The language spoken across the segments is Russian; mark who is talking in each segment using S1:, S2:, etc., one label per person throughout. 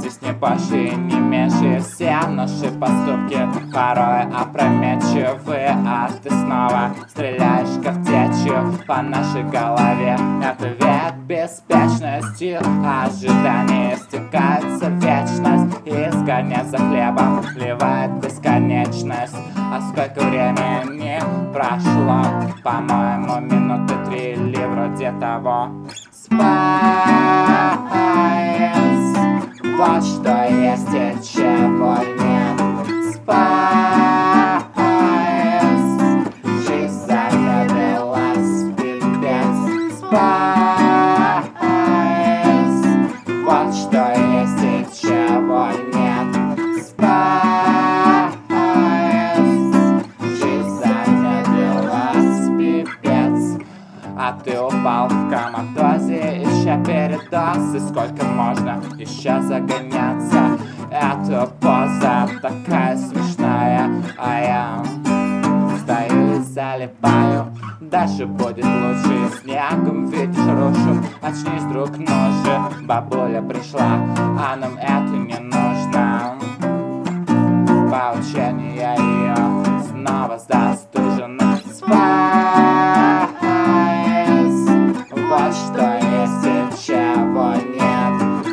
S1: здесь не больше и не меньше. Все наши поступки порой опрометчивы, а ты снова стреляешь картечью по нашей голове. Это век беспечности, ожидание стекается вечность, и изгонять за хлебом вливает бесконечность. А сколько времени прошло? По-моему, минуты 3 или вроде того. Спайс, вот что есть и чего нет. Спайс, жизнь замедлилась, пипец. Спайс, вот что есть и чего нет. Спайс, жизнь замедлилась, пипец. А ты упал в коматозе, еще передоз. И сколько можно еще загоняться? Эта поза такая смешная, а я стою и залипаю. Дальше будет лучше, снегом видишь рушу. Очнись, друг, ножи, бабуля пришла, а нам это не нужно. Поучение ее снова застужено. Спайс, вот что есть и чего нет.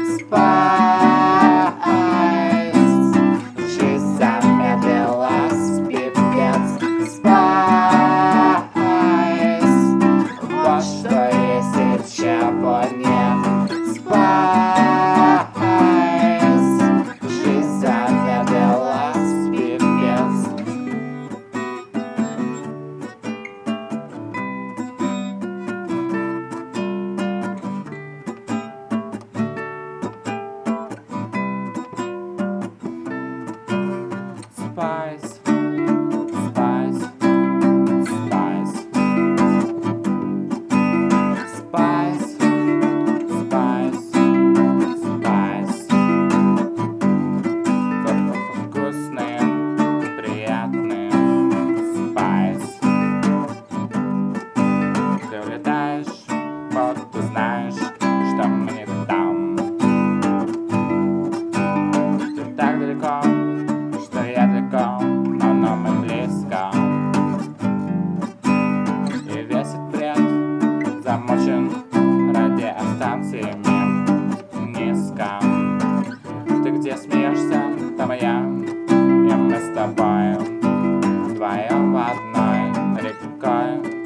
S1: Спайс, жизнь замедлилась, пипец. Спайс, вот что есть и чего нет. Спайс, жизнь замедлилась, пипец. Spice, spice, spice, spice, spice, spice. Вкусные, приятные. Spice. Ты улетаешь, вот ты знаешь, что мне там. Ты так далеко, что я далеко, но мы близко. И весь этот бред замочен радиостанциями низко. Ты где смеешься, там и я, и мы с тобой вдвоем в одной рекой.